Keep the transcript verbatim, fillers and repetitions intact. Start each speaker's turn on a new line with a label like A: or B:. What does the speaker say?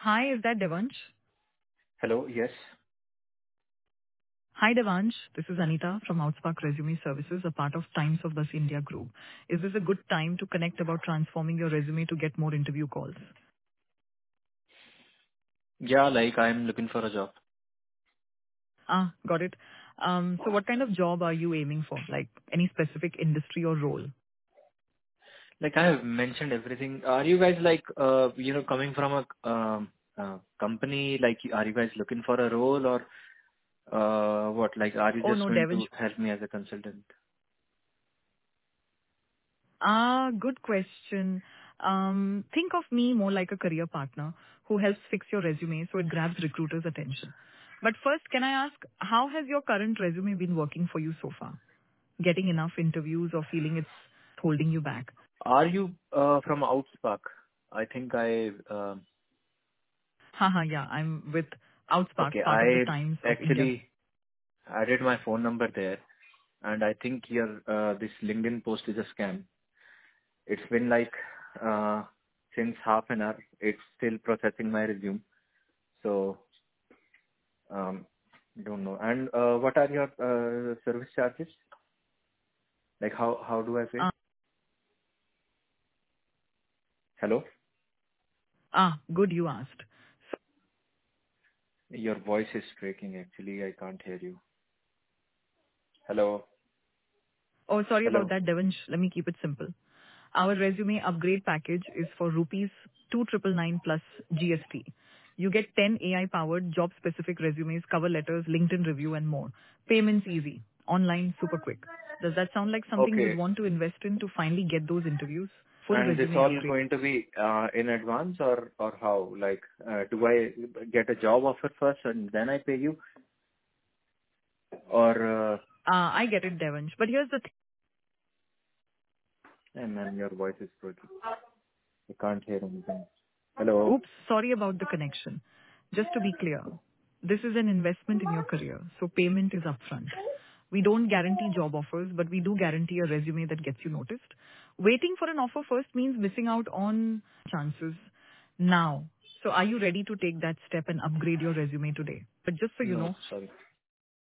A: Hi, is that Devansh?
B: Hello. Yes.
A: Hi, Devansh. This is Anita from Outspark Resume Services, a part of Times of Thus India Group. Is this a good time to connect about transforming your resume to get more interview calls?
B: Yeah, like I'm looking for a job.
A: Ah, got it. Um, so what kind of job are you aiming for? Like any specific industry or role?
B: Like I have mentioned everything. Are you guys like, uh, you know, coming from a um, uh, company? Like, are you guys looking for a role or uh, what? Like, are you
A: Oh,
B: just
A: no,
B: going
A: Devansh.
B: to help me as a consultant?
A: Ah, good question. Um, think of me more like a career partner who helps fix your resume so it grabs recruiters' attention. But first, can I ask, how has your current resume been working for you so far? Getting enough interviews or feeling it's holding you back?
B: Are you uh, from Outspark? I think I. Uh,
A: Haha, yeah, I'm with Outspark,
B: okay,
A: part of the
B: I
A: Times of India.
B: actually added my phone number there, and I think your uh, this LinkedIn post is a scam. It's been like uh, since half an hour. It's still processing my resume. So Um, don't know. And uh, what are your uh, service charges? Like how how do I pay?
A: Ah,
B: Hello?
A: ah, good you asked.
B: Your voice is breaking actually. I can't hear you. Hello?
A: Oh, sorry about
B: Hello?
A: that, Devansh. Let me keep it simple. Our resume upgrade package is for rupees two nine nine plus G S T. You get ten A I-powered job-specific resumes, cover letters, LinkedIn review, and more. Payments easy, online, super quick. Does that sound like something you'd
B: Okay.
A: want to invest in to finally get those interviews? Full
B: And this
A: resume
B: all
A: upgrade.
B: going to be uh, in advance or or how? Like, uh, do I get a job offer first and then I pay you? Or, uh,
A: Uh, I get it, Devansh. But here's the
B: and then your voice is breaking. I can't hear anything. Hello?
A: Oops, sorry about the connection. Just to be clear, this is an investment in your career, so payment is upfront. We don't guarantee job offers, but we do guarantee a resume that gets you noticed. Waiting for an offer first means missing out on chances now. So are you ready to take that step and upgrade your resume today? But just so you
B: No,
A: know,
B: sorry.